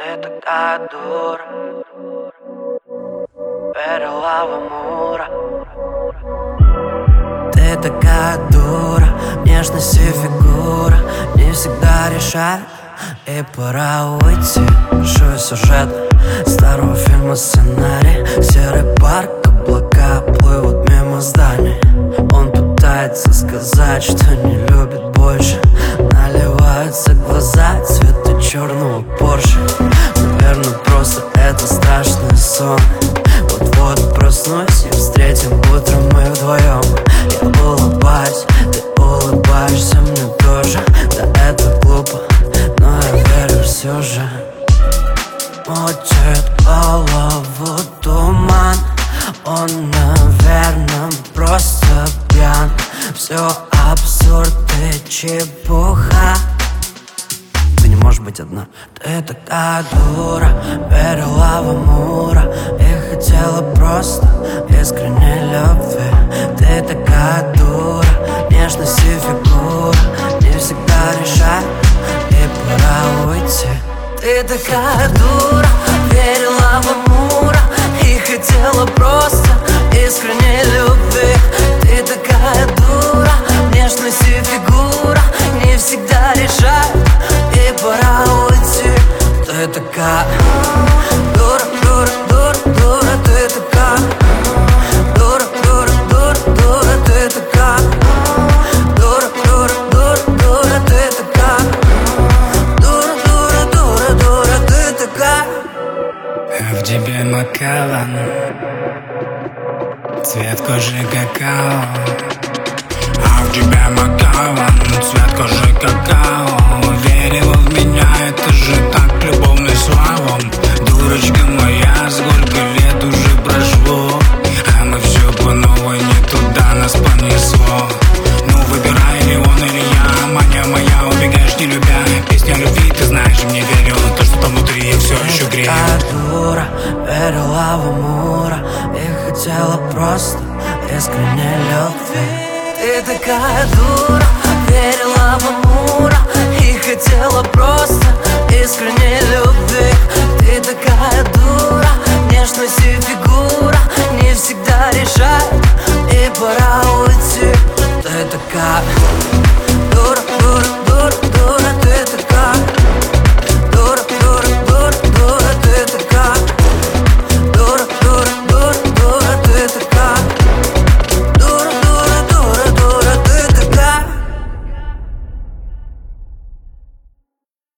Ты такая дура, верила в Амура. Ты такая дура, внешность и фигура не всегда решает, и пора уйти. Большой сюжет старого фильма, сценарий. Серый парк, облака плывут мимо зданий. Он пытается сказать, что не любит больше. Наливаются глаза цвета черного Порше. Наверное, просто это страшный сон. Вот-вот проснусь и встретим утром мы вдвоем. Я улыбаюсь, ты улыбаешься мне тоже. Да это глупо, но я верю все же. Мутит голову туман. Он, наверное, просто пьян. Все абсурд и чепуха. Ты не можешь быть одна. Ты такая дура, верила в Амура и хотела просто искренней любви. Ты такая дура, внешность и фигура не всегда решает, и пора уйти. Ты такая дура, верила в Амура и хотела просто искренней любви. Ты такая дура, внешность и фигура не всегда решает, и пора уйти. Ты такая дура, дура, дура, дура. Ты такая дура, дура, дура, дура. Ты такая дура, дура, дура, дура. Ты такая дура, дура, дура, дура. Ты такая. В тебе макалан, цвет кожи какао. А в тебя макалан, цвет кожи какао. Верила в меня, это же так любовным словом. Дурочка моя, сколько лет уже прошло, а мы все по новой, не туда нас понесло. Ну выбирай, или он, или я. Маня моя, убегаешь не любя. Песня любви, ты знаешь, мне верю. То, что там внутри, я все еще грею. Ты дура, верила в Амура и хотела просто искренней любви. Ты такая дура, верила в Амура и хотела просто искренней любви. Ты такая дура, внешность и фигура не всегда решает, и пора уйти. Ты такая